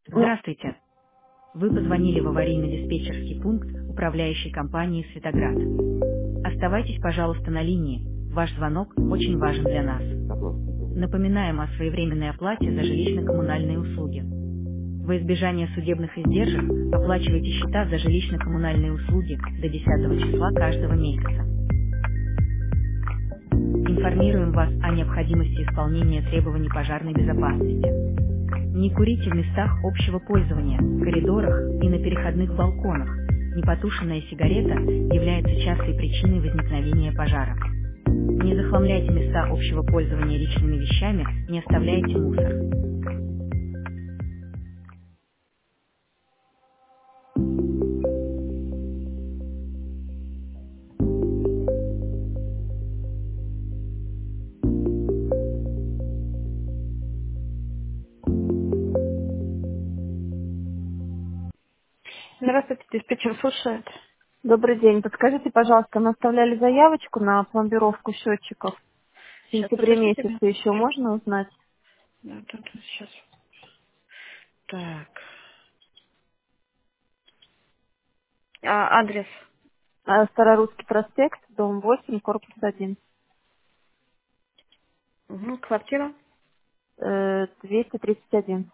Здравствуйте. Вы позвонили в аварийно-диспетчерский пункт управляющей компании «Светоград». Оставайтесь, пожалуйста, на линии. Ваш звонок очень важен для нас. Напоминаем о своевременной оплате за жилищно-коммунальные услуги. Во избежание судебных издержек оплачивайте счета за жилищно-коммунальные услуги до 10 числа каждого месяца. Информируем вас о необходимости исполнения требований пожарной безопасности. Не курите в местах общего пользования, коридорах и на переходных балконах. Непотушенная сигарета является частой причиной возникновения пожара. Не захламляйте места общего пользования личными вещами, не оставляйте мусор. Здравствуйте, диспетчер слушает. Добрый день. Подскажите, пожалуйста, мы оставляли заявочку на пломбировку счетчиков. В Сейчас, сентябре подождите месяце еще минуточку. можно узнать? Да, тут сейчас. Так. Адрес. Старорусский проспект, дом 8, корпус 1. Угу, квартира 231.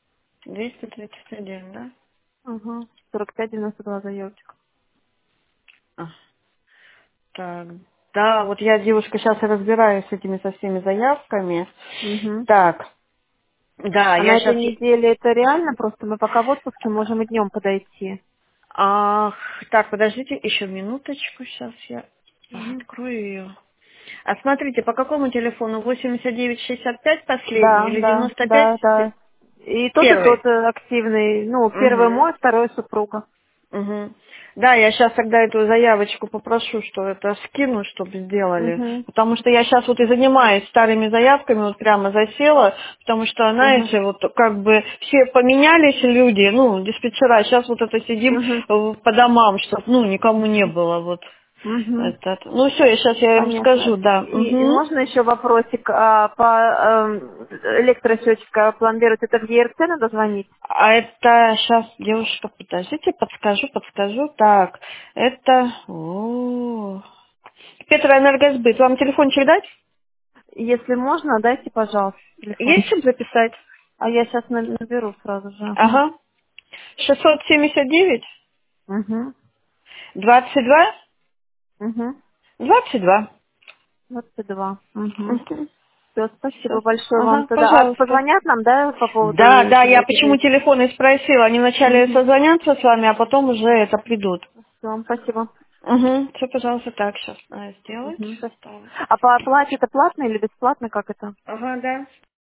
231, да? Угу. 4592 заявочка. А, так. Да, вот я, девушка, сейчас разбираюсь с этими со всеми заявками. Угу. Так. Да, А я на этой сейчас... неделе это реально? Просто мы пока в отпуске можем и днем подойти. Ах, так, подождите еще минуточку, сейчас я Угу. открою ее. А смотрите, по какому телефону? 8965 последний Да, или да, 95 да, да. И первый? тот активный. Ну, первый Угу. мой, второй супруга. Угу. Да, я сейчас тогда эту заявочку попрошу, что это скину, чтобы сделали. Угу. Потому что я сейчас вот и занимаюсь старыми заявками, вот прямо засела, потому что, Угу. знаете, вот как бы все поменялись люди, ну, диспетчера, сейчас вот это сидим Угу. по домам, чтобы, ну, никому не было вот Угу. этот. Ну, все, я ему Понятно. скажу, да. И Угу. можно еще вопросик по электросчетчика пломбировать? Это в ЕРЦ надо звонить? А это сейчас, девушка, подождите, подскажу. Так, это... Петроэнергосбыт. Вам телефончик дать? Если можно, дайте, пожалуйста, телефон. Есть чем записать? А я сейчас наберу сразу же. Ага. Ага. 679 Угу. 22 Угу. 22. 22. Угу. Угу. Все, спасибо Всё. большое вам Ага, тогда. А пожалуйста. позвонят нам, да, по поводу Да, я почему этих? телефон и спросила. Они вначале Угу. созвонятся с вами, а потом уже это придут. Все, спасибо. Угу. Все, пожалуйста, так сейчас сделать. Угу. Так. А по оплате это платно или бесплатно, как это? Ага, да.